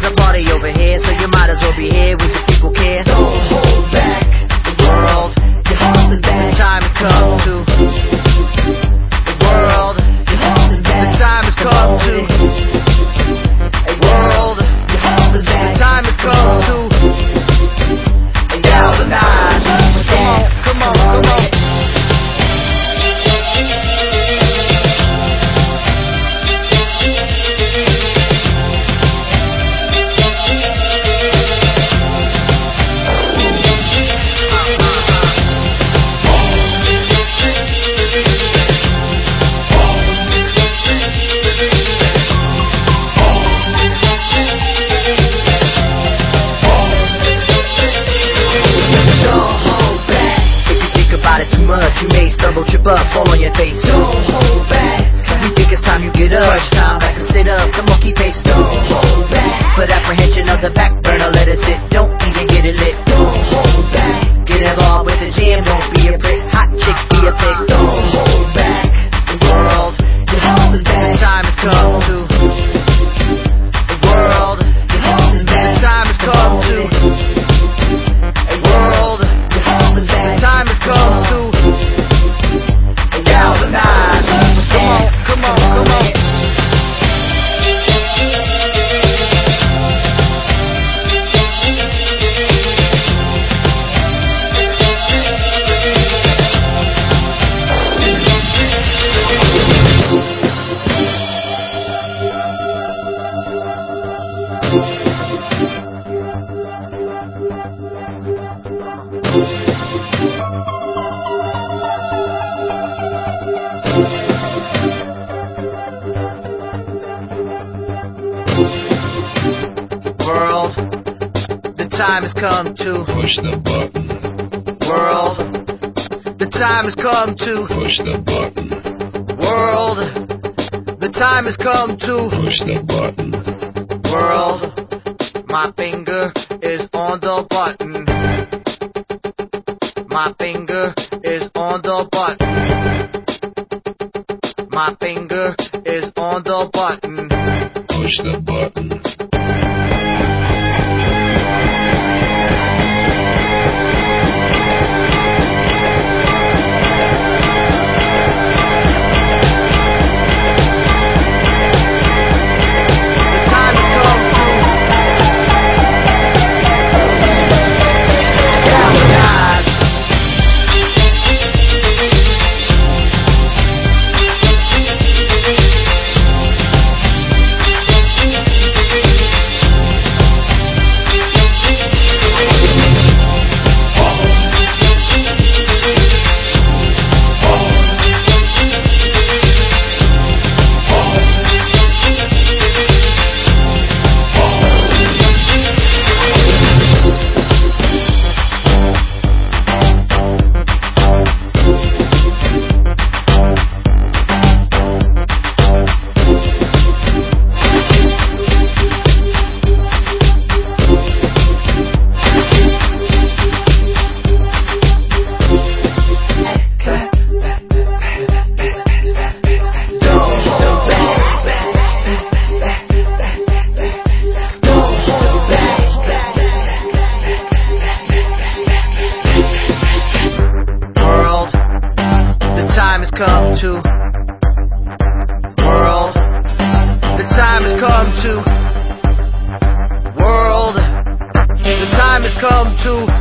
there's a party over here, so you might as well be here with the people care. Don't hold back the world, you're holding back. The time has come to the world, you're holding back. The time has come to a world, you're holding back. The time has come to galvanize. Come on, come on. You may stumble, trip up, fall on your face. Don't hold back. You think it's time you get up. Crunch time, back and sit up. Come on, keep pace. Don't hold back. Put apprehension on the back burner, let it sit. Don't even get it lit. Don't hold back. Get involved with the jam, don't be a prick. Hot chick, be a pig. Don't hold back. The world, you're holding back. The time has come to the world, you're holding back. The time has come to a world, you're holding back. The time has come to galvanize. Come on, come on. World, the time has come to push the button. World, the time has come to Push the button. World, the time has come to Push the button. World, my finger is on the button. My finger is on the button. My finger is on the button. Push the button. Come to world, the time has come to world, the time has come to